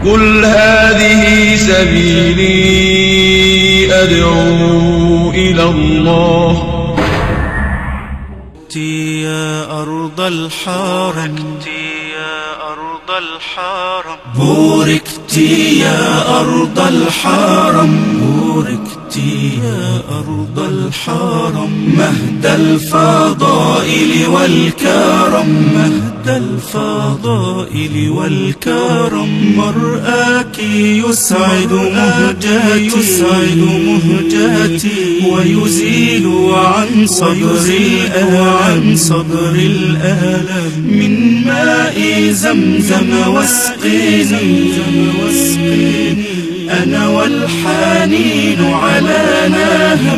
قل هذه سبيلي أدعو إلى الله. يا أرض الحرم بوركت يا أرض الحرم بوركت يا أرض الحرم مهد الفضائل والكرم مهد الفضائل والكرم مرآك يسعد مهجتي ويزيل عن صدر الألم من ماء زمزم واسقيني أنا والحنين على نهم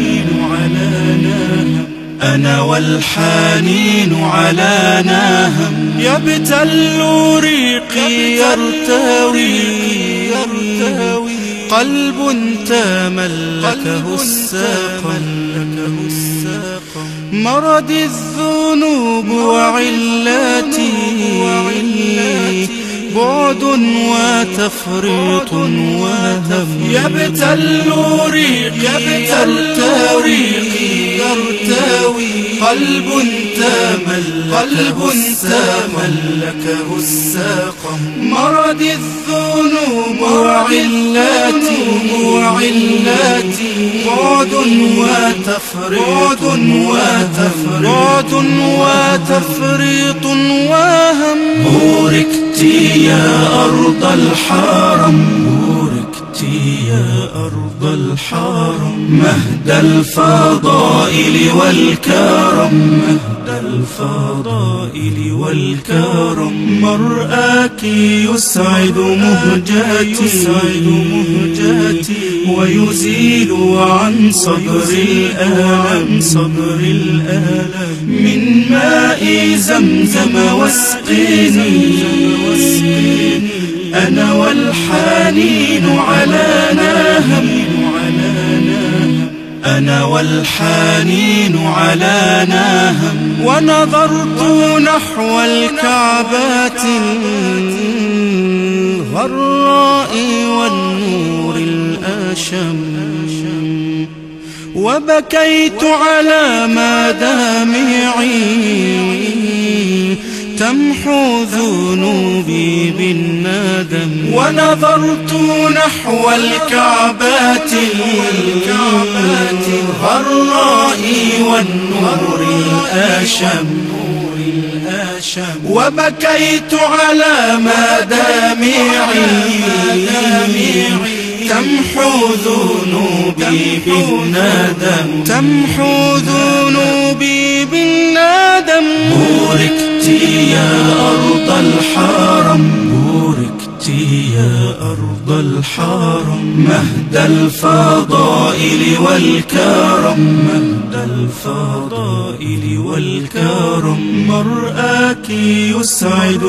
أنا والحنين على نهم يبتل ريقي يرتوي قلب تملكه السقم مرض الذنوب وعلاتي بعد وتفريط وهم يبتل ريقي يرتوي قلب تملكه السقم مرض الذنوب وعلاتي بعد وتفريط وهم بوركت يا أرض الحرم بوركت يا أرض الحرم مهد الفضائل والكرم مرآك يسعد مهجتي ويزيل عن صدر الألم من ماء زمزم واسقيني أنا والحنين على نهم أنا والحنين على نهم ونظرت نحو الكعبة الغراء والنور الأشم وبكيت على مدامعي تمحو ذنوبي بالندم ونظرت نحو الكعبة الغراء والنور الأشم وبكيت على مدامعي تمحو ذنوبي بالندم بوركت يا أرض الحرم بوركت يا أرض الحرم مهد الفضائل والكرم مرآك يسعد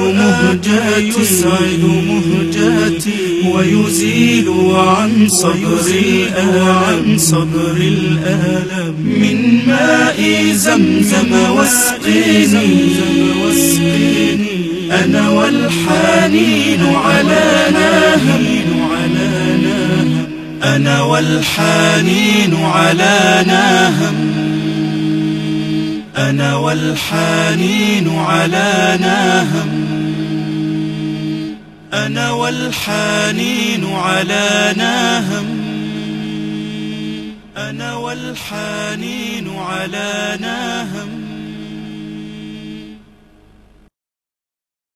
مهجتي ويزيل عن صدر الألم من ماء زمزم واسقيني أنا والحنين على نهم أنا والحنين على نهم أنا والحنين على نهم أنا والحنين على نهم أنا والحنين على نهم